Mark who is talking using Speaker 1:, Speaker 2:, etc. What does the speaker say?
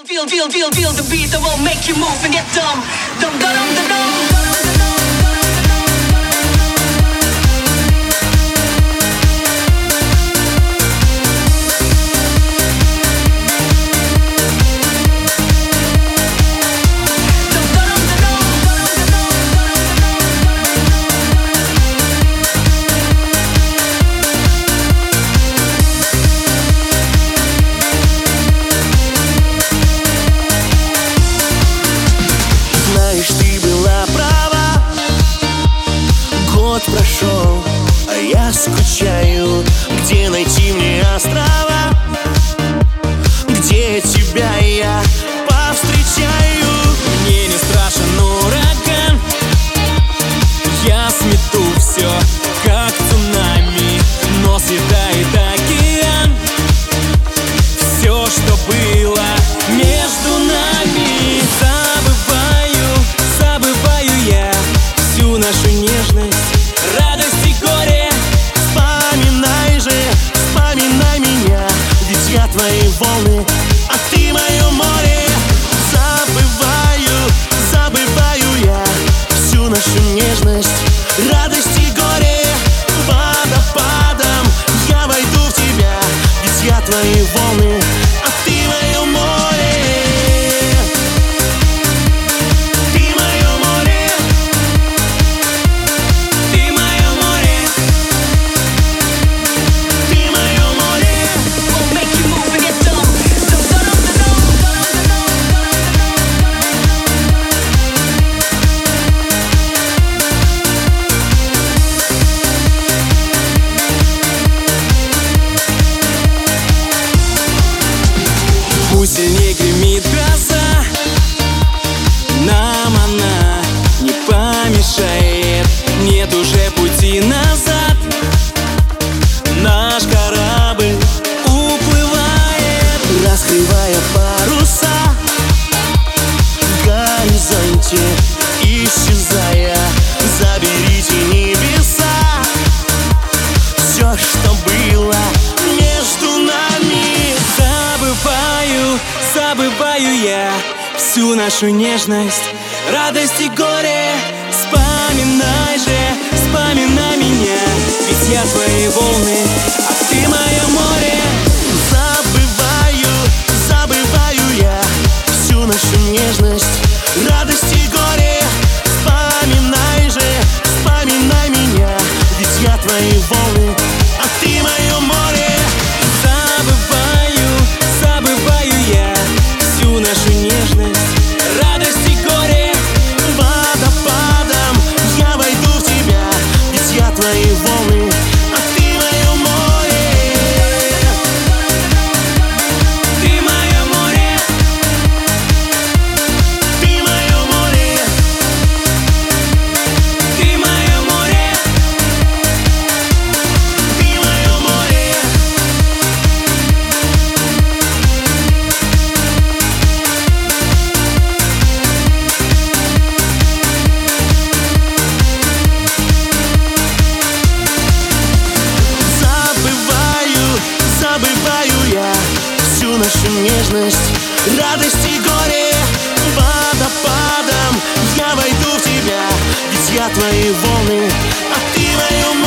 Speaker 1: Feel the beat that will make you move and get dumb. Dum dum dum dum.
Speaker 2: Прошел, а я скучаю. Где найти мне острова, где тебя я повстречаю?
Speaker 3: Мне не страшен ураган, я смету все, как цунами, но съедает океан все, что было между нами. Забываю я всю нашу нежность, радость и горе.
Speaker 2: Вспоминай меня, ведь я твои волны, а ты мое море. Забываю я всю нашу нежность, радость и горе. Водопадом я войду в тебя, ведь я твои волны, а ты мое море.
Speaker 3: Пусть сильнее гремит гроза, нам она не помешает. Нет уже пути назад, наш корабль уплывает,
Speaker 2: раскрывая паруса в горизонте, исчезая. Заберите небеса все, что было между нами.
Speaker 3: Забываю я всю нашу нежность, радость и горе. Вспоминай меня, ведь я твои волны, а ты мое море.
Speaker 2: Забываю я всю нашу нежность, радость и горе. Вспоминай меня, ведь я твои волны, а ты мое море.
Speaker 3: Забываю я всю нашу нежность, радость и горе.
Speaker 2: Водопадом я войду в тебя, ведь я твои волны, а ты мое море.
Speaker 3: Ты мое море.
Speaker 2: Ты мое море.
Speaker 3: Ты мое море.
Speaker 2: Ты мое море. Забываю я всю нашу нежность, радость и горе. Водопадом я войду в тебя, ведь я твои волны, а ты мое море.